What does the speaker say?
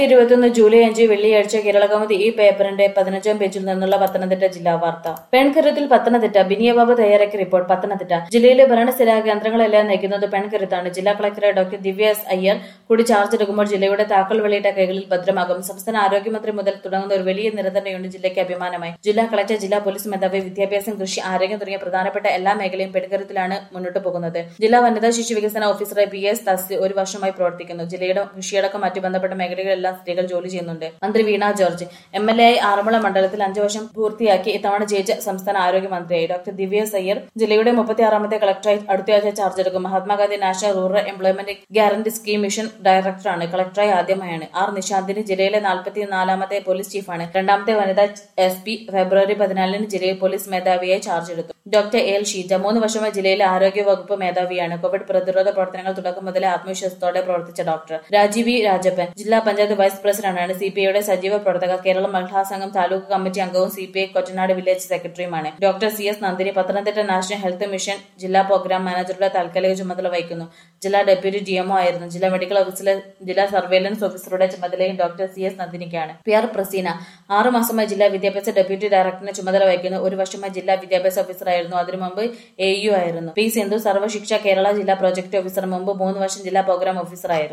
21 July 5 വെള്ളിയാഴ്ച കേരളകൗമുദി ഈ പേപ്പറിന്റെ 15-ാം പേജിൽ നിന്നുള്ള പത്തനംതിട്ട ജില്ലാ വാർത്ത. പെൺകരുത്തിൽ പത്തനംതിട്ട. ബിനിയബാബു തയ്യാറാക്കിയ റിപ്പോർട്ട്. പത്തനംതിട്ട ജില്ലയിലെ ഭരണസ്ഥിര കേന്ദ്രങ്ങളെല്ലാം നയിക്കുന്നത് പെൺകരുത്താണ്. ജില്ലാ collector doctor Divya S Iyer കൂടി ചാർജ് എടുക്കുമ്പോൾ ജില്ലയുടെ താക്കോൽ വെളിയിട്ട കൈകളിൽ ഭദ്രമാകും. സംസ്ഥാന ആരോഗ്യമന്ത്രി മുതൽ തുടങ്ങുന്ന ഒരു വലിയ നിര തന്നെയുണ്ട് ജില്ലയ്ക്ക് അഭിമാനമായി. ജില്ലാ കളക്ടർ, ജില്ലാ പോലീസ് മേധാവി, വിദ്യാഭ്യാസം, കൃഷി, ആരോഗ്യം തുടങ്ങിയ പ്രധാനപ്പെട്ട എല്ലാ മേഖലയും പെൺകരുത്തിലാണ് മുന്നോട്ട് പോകുന്നത്. ജില്ലാ വനിതാ ശിശു വികസന ഓഫീസറായി PS തസ്ലി ഒരു വർഷമായി പ്രവർത്തിക്കുന്നു. ജില്ലയുടെ കൃഷിയടക്കം മറ്റു ബന്ധപ്പെട്ട മേഖലകളിലെല്ലാം സ്ത്രീകൾ ജോലി ചെയ്യുന്നുണ്ട്. മന്ത്രി വീണ ജോർജ് MLA ആയി ആറന്മുള മണ്ഡലത്തിൽ 5 വർഷം പൂർത്തിയാക്കി ഇത്തവണ ജയിച്ച സംസ്ഥാന ആരോഗ്യമന്ത്രിയായി. ഡോക്ടർ ദിവ്യ എസ് അയ്യർ ജില്ലയുടെ 36ാമത്തെ കളക്ടറായി അടുത്തയാഴ്ച ചാർജ് എടുക്കും. Mahatma Gandhi national rural employment guarantee scheme mission ഡയറക്ടറാണ്. കളക്ടറായി ആദ്യമായാണ്. നിശാന്തിന് ജില്ലയിലെ 44ാമത്തെ പോലീസ് ചീഫാണ്. രണ്ടാമത്തെ വനിതാ SP ഫെബ്രുവരി 14 ജില്ലയിൽ പോലീസ് മേധാവിയായി ചാർജ് എടുത്തു. ഡോക്ടർ എൽ ഷീജ 3 വർഷമായി ജില്ലയിലെ ആരോഗ്യ വകുപ്പ് മേധാവിയാണ്. കോവിഡ് പ്രതിരോധ പ്രവർത്തനങ്ങൾ തുടക്കം മുതലേ ആത്മവിശ്വാസത്തോടെ പ്രവർത്തിച്ച ഡോക്ടർ. രാജീവ് രാജപ്പൻ ജില്ലാ പഞ്ചായത്ത് വൈസ് പ്രസിഡന്റാണ്. CPIയുടെ സജീവ പ്രവർത്തക. കേരള മഹിളാ സംഘം താലൂക്ക് കമ്മിറ്റി അംഗവും CPI കൊറ്റനാട് വില്ലേജ് സെക്രട്ടറിയുമാണ്. Doctor CS Nandini Pathanamthitta national health mission ജില്ലാ പ്രോഗ്രാം മാനേജറുടെ താൽക്കാലിക ചുമതല വഹിക്കുന്നു. ജില്ലാ ഡെപ്യൂട്ടി DMO ആയിരുന്നു. ജില്ലാ മെഡിക്കൽ ഓഫീസിലെ ജില്ലാ സർവേലൻസ് ഓഫീസറുടെ ചുമതലയും ഡോക്ടർ CS നന്ദിനിക്കാണ്. PR പ്രസീന 6 മാസമായി ജില്ലാ വിദ്യാഭ്യാസ ഡെപ്യൂട്ടി ഡയറക്ടറിന്റെ ചുമതല വഹിക്കുന്നു. 1 വർഷമായി ജില്ലാ വിദ്യാഭ്യാസ ഓഫീസറായിരുന്നു. അതിനു മുമ്പ് AU ആയിരുന്നു. P സിന്ധു സർവശിക്ഷ കേരള ജില്ലാ പ്രോജക്ട് ഓഫീസർ. മുമ്പ് 3 വർഷം ജില്ലാ പ്രോഗ്രാം ഓഫീസറായിരുന്നു.